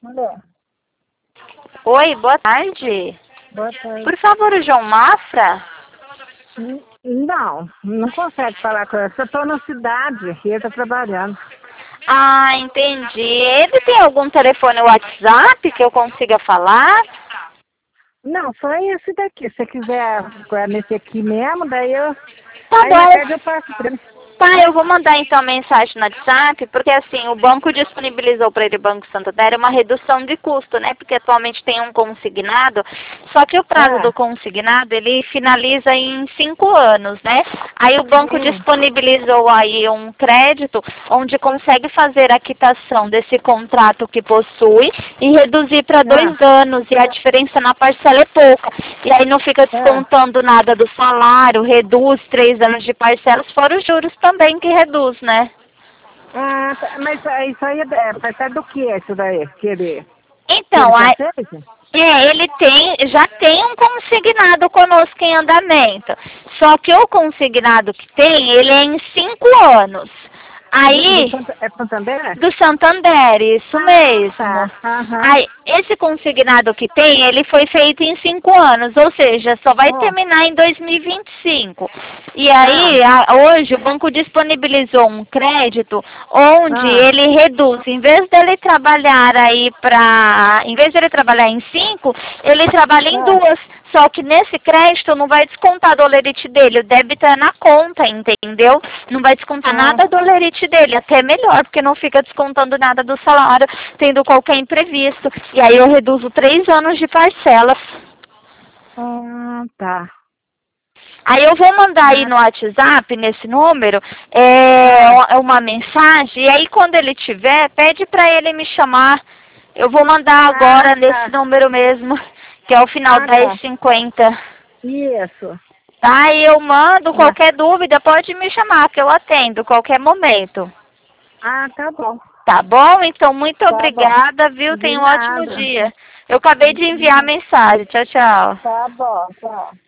Alô, Oi, boa tarde. boa tarde. Por favor, o João Mafra? Não, não consegue falar com ela. Eu estou na cidade e ele está trabalhando. Ah, entendi. Ele tem algum telefone WhatsApp que eu consiga falar? Não, só esse daqui. Se você quiser nesse aqui mesmo, daí eu. Tá Aí na tarde eu bom. passo para ele. Tá, eu vou mandar então mensagem no WhatsApp, porque assim, o banco disponibilizou para ele, o Banco Santander, uma redução de custo, né? Porque atualmente tem um consignado, só que o prazo do Ah, consignado, ele finaliza em 5 anos, né? Aí o banco sim. disponibilizou aí um crédito, onde consegue fazer a quitação desse contrato que possui e reduzir para Ah, 2 anos, e a diferença na parcela é pouca. E aí não fica ah. descontando nada do salário, reduz 3 anos de parcelas, fora os juros também que reduz, né? Ah, tá, mas isso aí é do que isso daí? Que ele Então, já fez? ele já tem um consignado conosco em andamento. Só que o consignado que tem, ele é em 5 anos. Aí, É Santander? do Santander, isso Ah, mesmo. tá. Aham. Aí, esse consignado que tem, ele foi feito em 5 anos, ou seja, só vai Oh, terminar em 2025. E aí, ah, hoje, o banco disponibilizou um crédito onde ah, ele reduz, em vez dele trabalhar em 5, ele trabalha em ah, 2. Só que nesse crédito não vai descontar do lerite dele, o débito é na conta, entendeu? Não vai descontar ah. nada do lerite dele, até melhor, porque não fica descontando nada do salário, tendo qualquer imprevisto. E aí eu reduzo 3 anos de parcelas. Ah, tá. Aí eu vou mandar aí Ah, no WhatsApp, nesse número, ah, uma mensagem, e aí quando ele tiver, pede para ele me chamar. Eu vou mandar ah, agora nesse tá. número mesmo, que é o final Ah, tá. 1050. Isso. Tá? E eu mando Ah, qualquer dúvida, pode me chamar, que eu atendo qualquer momento. tá bom. Tá bom? Então, muito Tá bom. obrigada, viu? De Tenha um ótimo nada. dia. Eu acabei de enviar a mensagem. Tchau, tchau. Tá bom, tá.